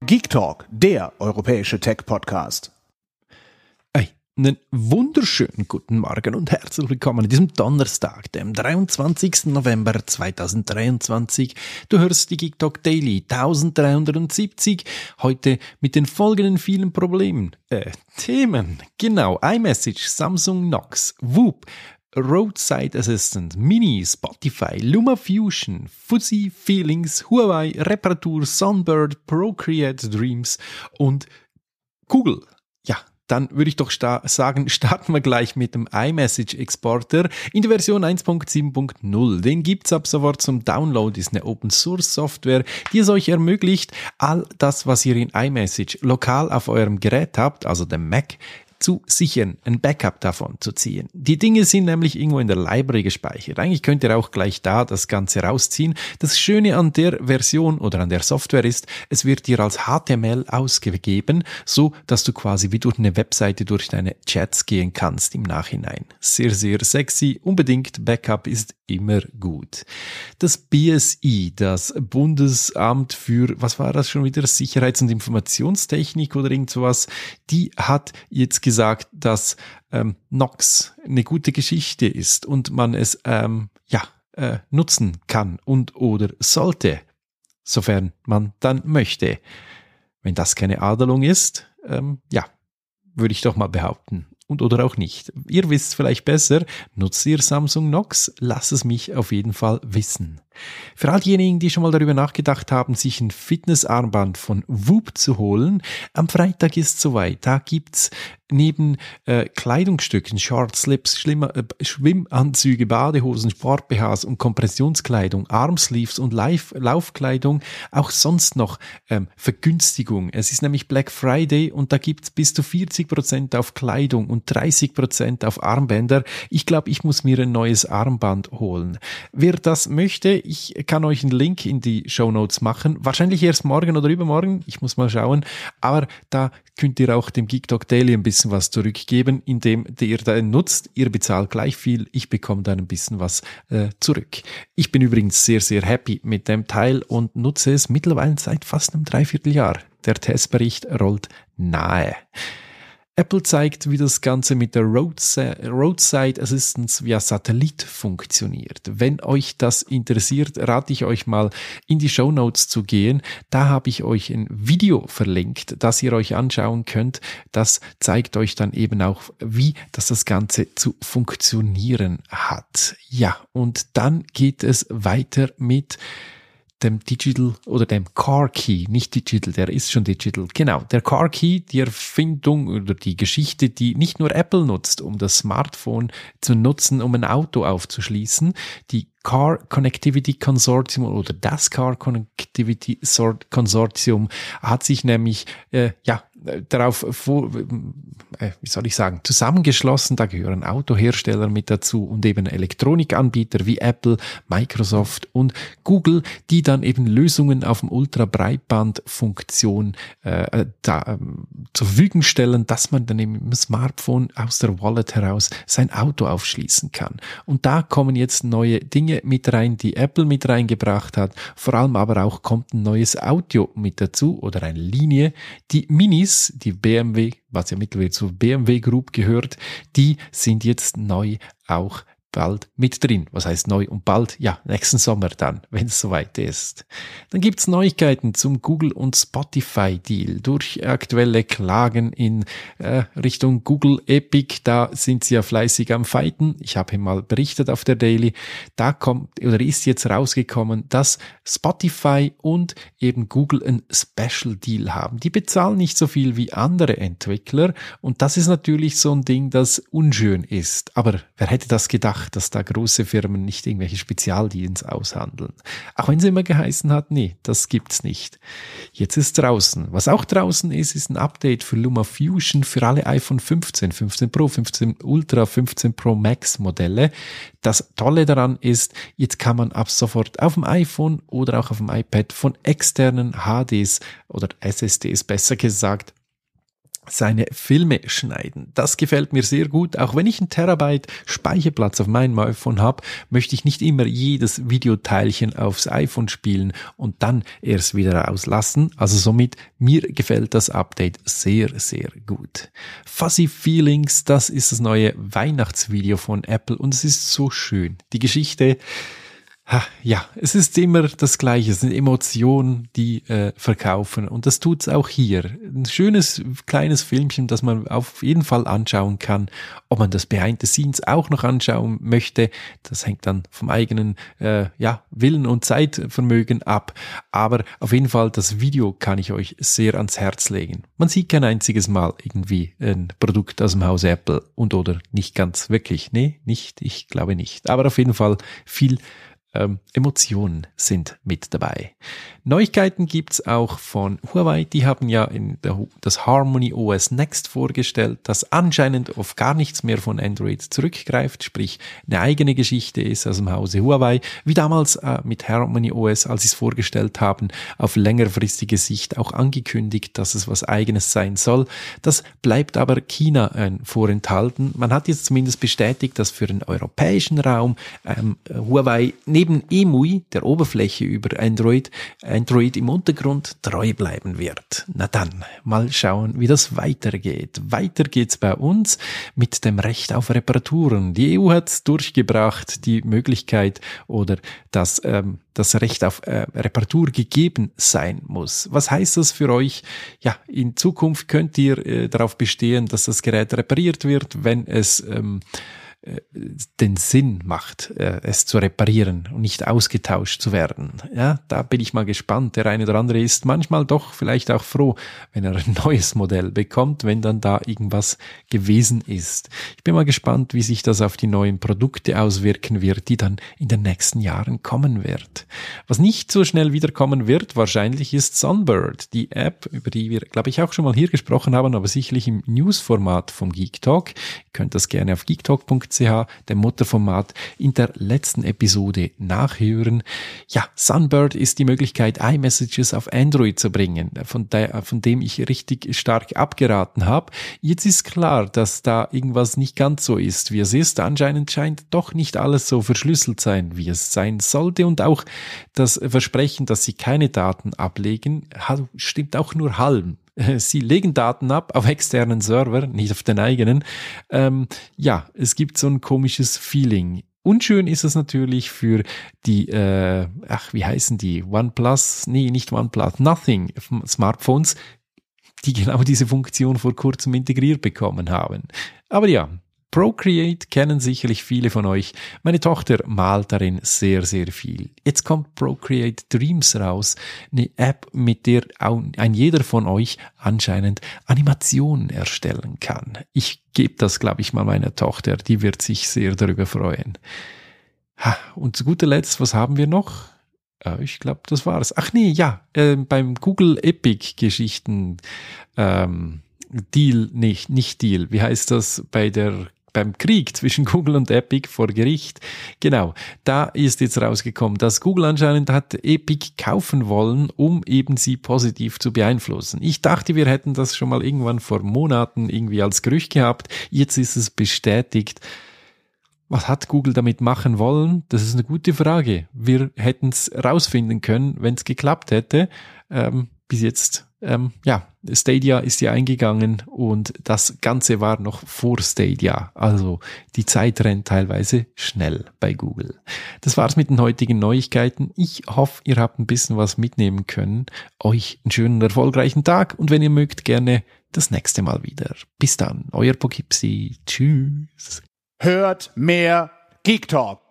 Geek Talk, der europäische Tech-Podcast. Einen wunderschönen guten Morgen und herzlich willkommen an diesem Donnerstag, dem 23. November 2023. Du hörst die Geek Talk Daily 1370, heute mit den folgenden vielen Themen. Genau, iMessage, Samsung Knox, Whoop, Roadside Assistant, Mini, Spotify, LumaFusion, Fuzzy, Feelings, Huawei, Reparatur, Sunbird, Procreate Dreams und Google. Ja, dann würde ich doch sagen, starten wir gleich mit dem iMessage Exporter in der Version 1.7.0. Den gibt's ab sofort zum Download, ist eine Open Source Software, die es euch ermöglicht, all das, was ihr in iMessage lokal auf eurem Gerät habt, also dem Mac, zu sichern, ein Backup davon zu ziehen. Die Dinge sind nämlich irgendwo in der Library gespeichert. Eigentlich könnt ihr auch gleich da das Ganze rausziehen. Das Schöne an der Version oder an der Software ist, es wird dir als HTML ausgegeben, so dass du quasi wie durch eine Webseite durch deine Chats gehen kannst im Nachhinein. Sehr, sehr sexy. Unbedingt Backup ist immer gut. Das BSI, das Bundesamt für, was war das schon wieder, Sicherheits- und Informationstechnik oder irgend sowas, die hat jetzt gesagt, dass Knox eine gute Geschichte ist und man es nutzen kann und oder sollte, sofern man dann möchte. Wenn das keine Adelung ist, würde ich doch mal behaupten. Und oder auch nicht. Ihr wisst vielleicht besser, nutzt ihr Samsung Knox? Lasst es mich auf jeden Fall wissen. Für all diejenigen, die schon mal darüber nachgedacht haben, sich ein Fitnessarmband von Whoop zu holen, am Freitag ist soweit. Da gibt's neben Kleidungsstücken, Shorts, Slips, Schwimmanzüge, Badehosen, Sport-BHs und Kompressionskleidung, Armsleeves und Laufkleidung auch sonst noch Vergünstigung. Es ist nämlich Black Friday und da gibt's bis zu 40% auf Kleidung und 30% auf Armbänder. Ich glaube, ich muss mir ein neues Armband holen. Wer das möchte, ich kann euch einen Link in die Shownotes machen. Wahrscheinlich erst morgen oder übermorgen. Ich muss mal schauen. Aber da könnt ihr auch dem Geek Talk Daily ein bisschen was zurückgeben, indem ihr da nutzt. Ihr bezahlt gleich viel. Ich bekomme dann ein bisschen was zurück. Ich bin übrigens sehr, sehr happy mit dem Teil und nutze es mittlerweile seit fast einem Dreivierteljahr. Der Testbericht rollt nahe. Apple zeigt, wie das Ganze mit der Roadside Assistance via Satellit funktioniert. Wenn euch das interessiert, rate ich euch mal in die Shownotes zu gehen. Da habe ich euch ein Video verlinkt, das ihr euch anschauen könnt. Das zeigt euch dann eben auch, wie das Ganze zu funktionieren hat. Ja, und dann geht es weiter mit dem Digital oder dem Car Key, nicht Digital, der ist schon Digital. Genau, der Car Key, die Erfindung oder die Geschichte, die nicht nur Apple nutzt, um das Smartphone zu nutzen, um ein Auto aufzuschließen. Die Car Connectivity Consortium oder das Car Connectivity Consortium hat sich nämlich zusammengeschlossen. Da gehören Autohersteller mit dazu und eben Elektronikanbieter wie Apple, Microsoft und Google, die dann eben Lösungen auf dem Ultra-Breitband-Funktion zur Verfügung stellen, dass man dann im Smartphone aus der Wallet heraus sein Auto aufschließen kann. Und da kommen jetzt neue Dinge mit rein, die Apple mit reingebracht hat. Vor allem aber auch kommt ein neues Audio mit dazu oder eine Linie. Die Minis, die BMW, was ja mittlerweile zur BMW Group gehört, die sind jetzt neu auch bald mit drin. Was heißt neu und bald? Ja, nächsten Sommer dann, wenn es soweit ist. Dann gibt's Neuigkeiten zum Google und Spotify Deal. Durch aktuelle Klagen in Richtung Google Epic, da sind sie ja fleißig am Fighten. Ich habe hier mal berichtet auf der Daily. Da ist jetzt rausgekommen, dass Spotify und eben Google ein Special Deal haben. Die bezahlen nicht so viel wie andere Entwickler und das ist natürlich so ein Ding, das unschön ist. Aber wer hätte das gedacht, dass da große Firmen nicht irgendwelche Spezialdeals aushandeln. Auch wenn es immer geheißen hat, nee, das gibt's nicht. Jetzt ist draußen. Was auch draußen ist ein Update für LumaFusion für alle iPhone 15, 15 Pro, 15 Ultra, 15 Pro Max Modelle. Das Tolle daran ist, jetzt kann man ab sofort auf dem iPhone oder auch auf dem iPad von externen HDs oder SSDs besser gesagt seine Filme schneiden. Das gefällt mir sehr gut. Auch wenn ich 1 Terabyte Speicherplatz auf meinem iPhone habe, möchte ich nicht immer jedes Videoteilchen aufs iPhone spielen und dann erst wieder rauslassen. Also somit, mir gefällt das Update sehr, sehr gut. Fuzzy Feelings, das ist das neue Weihnachtsvideo von Apple und es ist so schön. Die Geschichte, ja, es ist immer das Gleiche, es sind Emotionen, die verkaufen und das tut's auch hier. Ein schönes kleines Filmchen, das man auf jeden Fall anschauen kann. Ob man das Behind the Scenes auch noch anschauen möchte, das hängt dann vom eigenen Willen und Zeitvermögen ab. Aber auf jeden Fall, das Video kann ich euch sehr ans Herz legen. Man sieht kein einziges Mal irgendwie ein Produkt aus dem Hause Apple oder nicht ganz wirklich. Nee, nicht, ich glaube nicht. Aber auf jeden Fall viel Emotionen sind mit dabei. Neuigkeiten gibt's auch von Huawei. Die haben ja das Harmony OS Next vorgestellt, das anscheinend auf gar nichts mehr von Android zurückgreift, sprich eine eigene Geschichte ist aus dem Hause Huawei, wie damals mit Harmony OS, als sie es vorgestellt haben, auf längerfristige Sicht auch angekündigt, dass es was Eigenes sein soll. Das bleibt aber China vorenthalten. Man hat jetzt zumindest bestätigt, dass für den europäischen Raum Huawei neben EMUI, der Oberfläche über Android im Untergrund treu bleiben wird. Na dann, mal schauen, wie das weitergeht. Weiter geht's bei uns mit dem Recht auf Reparaturen. Die EU hat's durchgebracht, die Möglichkeit oder das Recht auf Reparatur gegeben sein muss. Was heißt das für euch? Ja, in Zukunft könnt ihr darauf bestehen, dass das Gerät repariert wird, wenn es den Sinn macht, es zu reparieren und nicht ausgetauscht zu werden. Ja, da bin ich mal gespannt. Der eine oder andere ist manchmal doch vielleicht auch froh, wenn er ein neues Modell bekommt, wenn dann da irgendwas gewesen ist. Ich bin mal gespannt, wie sich das auf die neuen Produkte auswirken wird, die dann in den nächsten Jahren kommen wird. Was nicht so schnell wiederkommen wird, wahrscheinlich ist Sunbird, die App, über die wir, glaube ich, auch schon mal hier gesprochen haben, aber sicherlich im Newsformat vom Geek Talk. Ihr könnt das gerne auf geektalk.ch, dem Mutterformat, in der letzten Episode nachhören. Ja, Sunbird ist die Möglichkeit, iMessages auf Android zu bringen, von dem ich richtig stark abgeraten habe. Jetzt ist klar, dass da irgendwas nicht ganz so ist, wie es ist. Anscheinend scheint doch nicht alles so verschlüsselt sein, wie es sein sollte, und auch das Versprechen, dass sie keine Daten ablegen, stimmt auch nur halb. Sie legen Daten ab auf externen Server, nicht auf den eigenen. Ja, es gibt so ein komisches Feeling. Unschön ist es natürlich für die, wie heißen die? OnePlus? Nee, nicht OnePlus, Nothing Smartphones, die genau diese Funktion vor kurzem integriert bekommen haben. Aber ja, Procreate kennen sicherlich viele von euch. Meine Tochter malt darin sehr, sehr viel. Jetzt kommt Procreate Dreams raus, eine App, mit der ein jeder von euch anscheinend Animationen erstellen kann. Ich gebe das, glaube ich, mal meiner Tochter, die wird sich sehr darüber freuen. Und zu guter Letzt, was haben wir noch? Ich glaube, das war's. Ach nee, ja, beim Google Epic Geschichten Deal, nicht Deal, wie heißt das beim Krieg zwischen Google und Epic vor Gericht. Genau, da ist jetzt rausgekommen, dass Google anscheinend hat Epic kaufen wollen, um eben sie positiv zu beeinflussen. Ich dachte, wir hätten das schon mal irgendwann vor Monaten irgendwie als Gerücht gehabt. Jetzt ist es bestätigt. Was hat Google damit machen wollen? Das ist eine gute Frage. Wir hätten es rausfinden können, wenn es geklappt hätte. Bis jetzt, Stadia ist ja eingegangen und das Ganze war noch vor Stadia. Also die Zeit rennt teilweise schnell bei Google. Das war's mit den heutigen Neuigkeiten. Ich hoffe, ihr habt ein bisschen was mitnehmen können. Euch einen schönen, erfolgreichen Tag und wenn ihr mögt, gerne das nächste Mal wieder. Bis dann, euer Poughkeepsie. Tschüss. Hört mehr Geek Talk.